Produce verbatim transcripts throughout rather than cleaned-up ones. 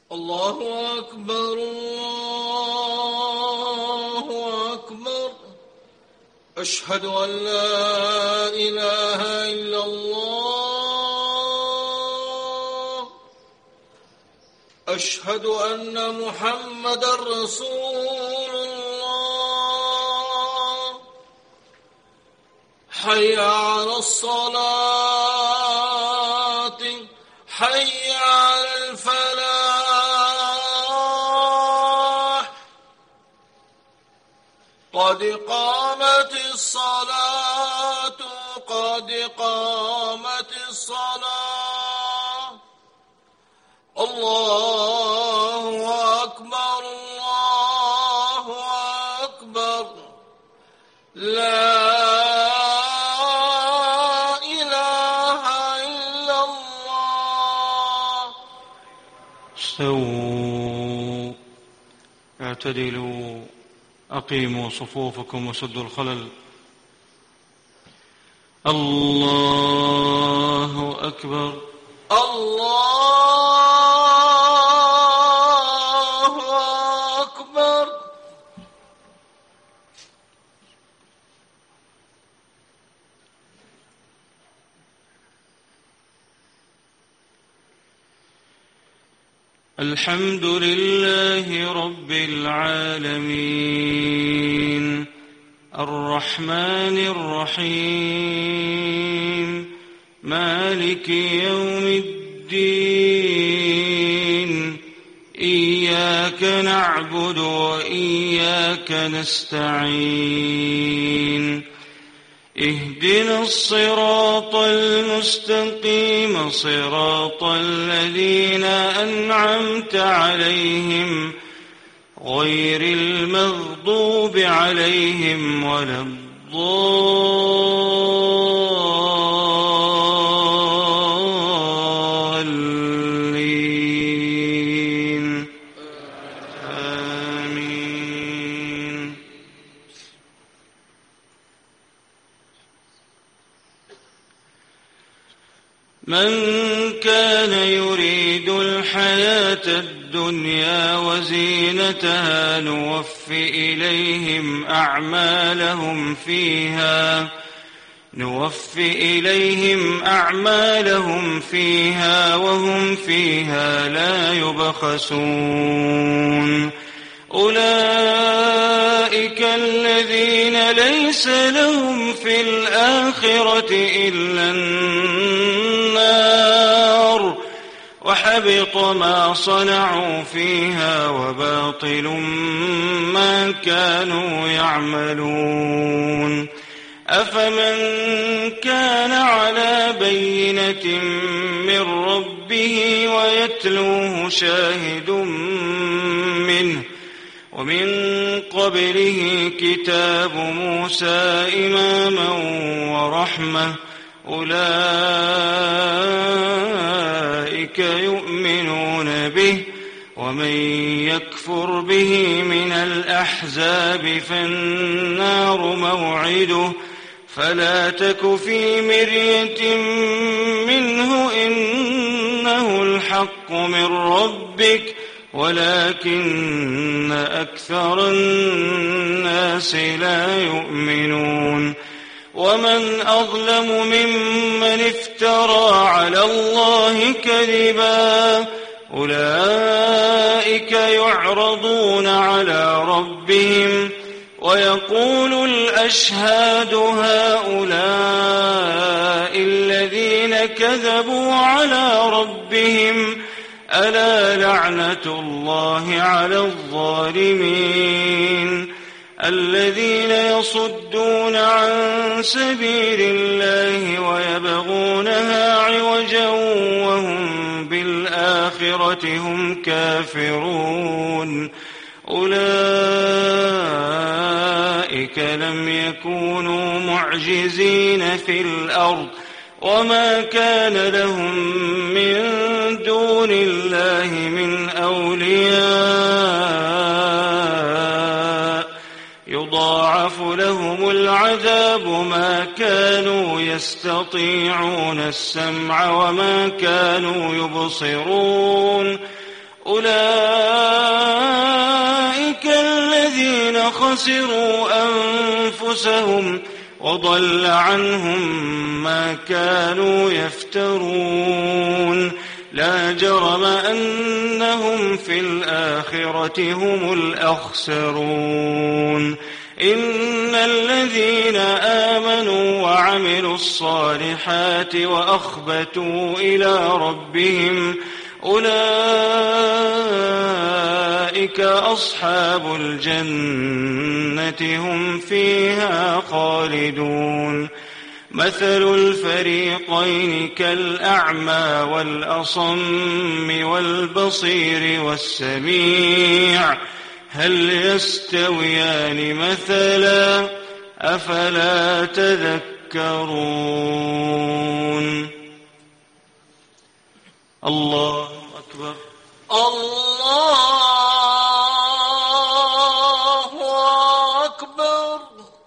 الله أكبر الله أكبر. أشهد أن لا إله إلا الله. أشهد أن محمدًا رسول الله. حي على الصلاة، حي على الفلاح. قد قامت الصلاة، قد قامت الصلاة. الله أكبر الله أكبر. لا إله إلا الله. استووا، اعتدلوا، أقيموا صفوفكم وسدوا الخلل. الله أكبر الله أكبر. الحمد لله رب العالمين، الرحمن الرحيم، مالك يوم الدين. إياك نعبد وإياك نستعين. اهدنا الصراط المستقيم، صراط الذين أنعمت عليهم غير المغضوب عليهم ولا الضالين. آمين. من كان يريد الحياة الدنيا وزينتها نوف إليهم أعمالهم فيها نوف إليهم أعمالهم فيها وهم فيها لا يبخسون. أولئك الذين ليس لهم في الآخرة إلا النار، وحبط ما صنعوا فيها وباطل ما كانوا يعملون. أفمن كان على بينة من ربه ويتلوه شاهد منه ومن قبله كتاب موسى إماما ورحمة، أولئك يؤمنون به. ومن يكفر به من الأحزاب فالنار موعده، فلا تك في مرية منه، إنه الحق من ربك ولكن أكثر الناس لا يؤمنون. ومن أظلم ممن افترى على الله كذبا، أولئك يعرضون على ربهم ويقول الأشهاد هؤلاء الذين كذبوا على ربهم، ألا لعنة الله على الظالمين. الذين يصدون عن سبيل الله ويبغونها عوجا وهم بالآخرة هم كافرون. أولئك لم يكونوا معجزين في الأرض، وما كان لهم من دون الله من أولياء، يضاعف لهم العذاب ما كانوا يستطيعون السمع وما كانوا يبصرون. أولئك الذين خسروا أنفسهم وضل عنهم ما كانوا يفترون لا جرم أنهم في الآخرة هم الأخسرون إن الذين آمنوا وعملوا الصالحات وأخبتوا إلى ربهم أولئك أصحاب الجنة هم فيها خالدون مثل الفريقين كالأعمى والأصم والبصير والسميع هل يستويان مثلا أفلا تذكرون الله أكبر الله أكبر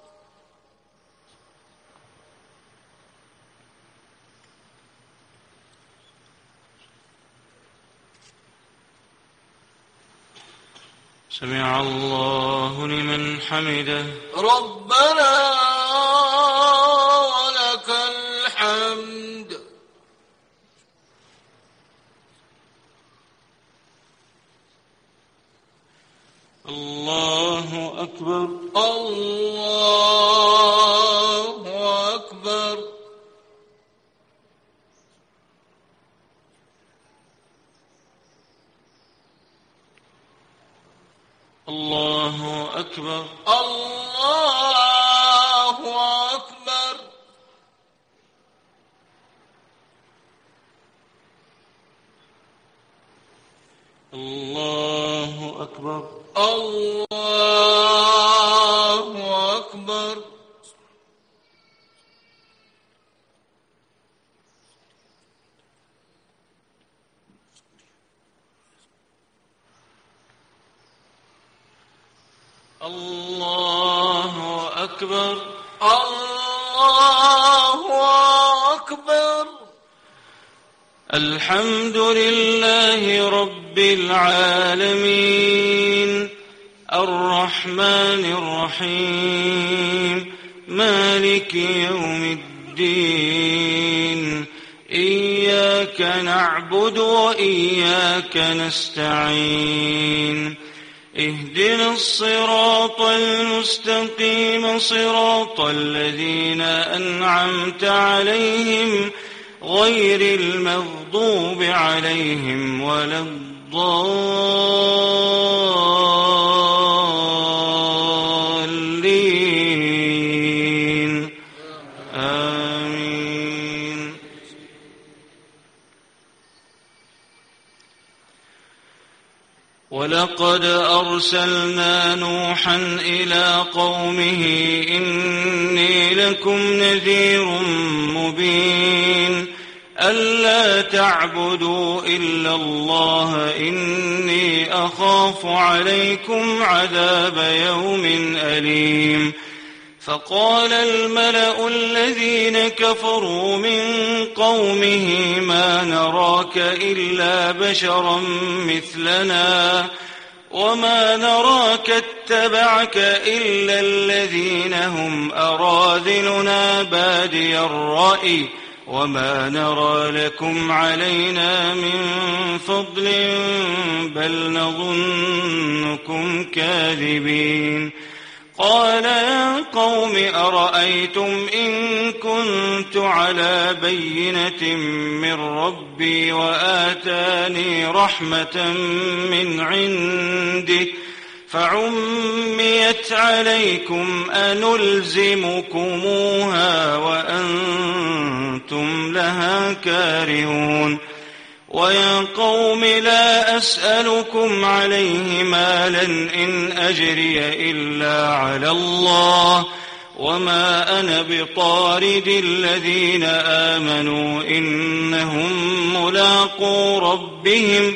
سمع الله لمن حمده ربنا ولك الحمد الله أكبر الله أكبر الله أكبر الله أكبر الله أكبر الله أكبر الله أكبر الله أكبر الحمد لله رب العالمين الرحمن الرحيم مالك يوم الدين إياك نعبد وإياك نستعين اهدنا الصراط المستقيم صراط الذين أنعمت عليهم غير المغضوب عليهم ولا الضالين آمين ولقد أرسلنا نوحا إلى قومه إني لكم نذير مبين ألا تعبدوا إلا الله إني أخاف عليكم عذاب يوم أليم فقال الملأ الذين كفروا من قومه ما نراك إلا بشرا مثلنا وما نراك اتبعك إلا الذين هم أراذلنا بادي الرأي وما نرى لكم علينا من فضل بل نظنكم كاذبين قال يا قوم أرأيتم إن كنت على بينة من ربي وآتاني رحمة من عنده فعميت عليكم أنلزمكموها وأنتم لها كارهون ويا قوم لا أسألكم عليه مالا إن أجري إلا على الله وما أنا بطارد الذين آمنوا إنهم ملاقو ربهم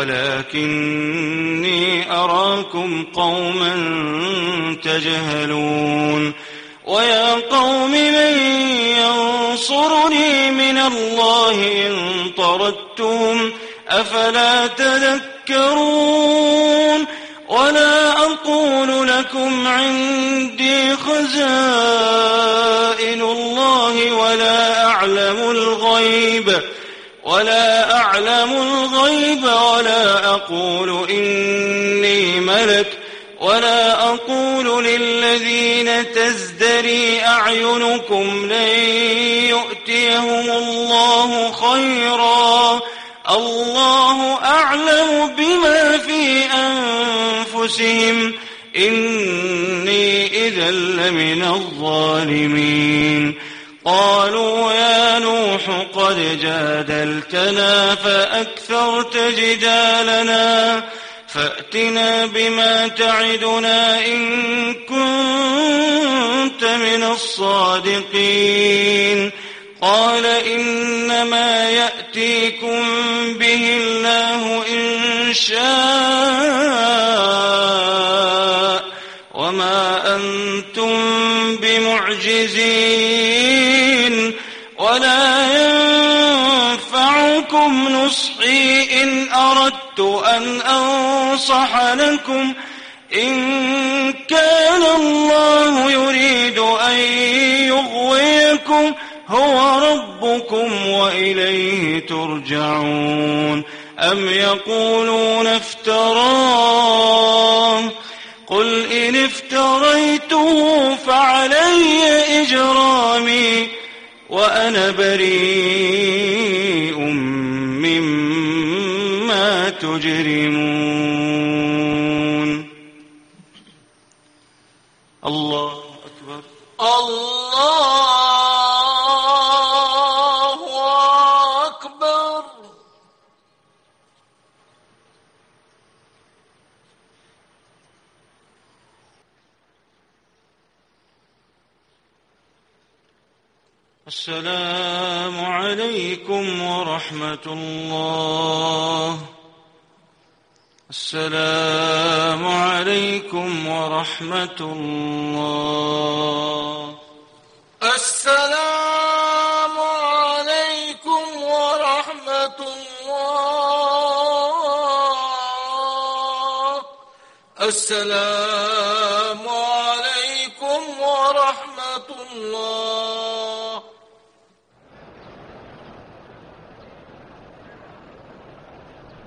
ولكني أراكم قوما تجهلون ويا قوم من ينصرني من الله إن طردتهم أفلا تذكرون تذكرون ولا أقول لكم عندي خزائن الله ولا أعلم الغيب ولا أعلم الغيب ولا أقول إني ملك ولا أقول للذين تزدري أعينكم لن يؤتيهم الله خيرا الله أعلم بما في أنفسهم إني إذا لمن الظالمين قالوا يا نوح قد جادلتنا فأكثرت جدالنا فأتنا بما تعدنا إن كنت من الصادقين قال إنما يأتيكم به الله إن شاء وما أنتم بمعجزين ولا ينفعكم نصحي إن أردت أن أنصح لكم إن كان الله يريد أن يغويكم هو ربكم وإليه ترجعون أم يقولون افتراه قل إن افتريته فعلي إجرامي وأنا بريء مما تجرمون الله أكبر الله أكبر. السلام عليكم ورحمة الله. السلام عليكم ورحمة الله. السلام عليكم ورحمة الله. السلام عليكم ورحمة الله.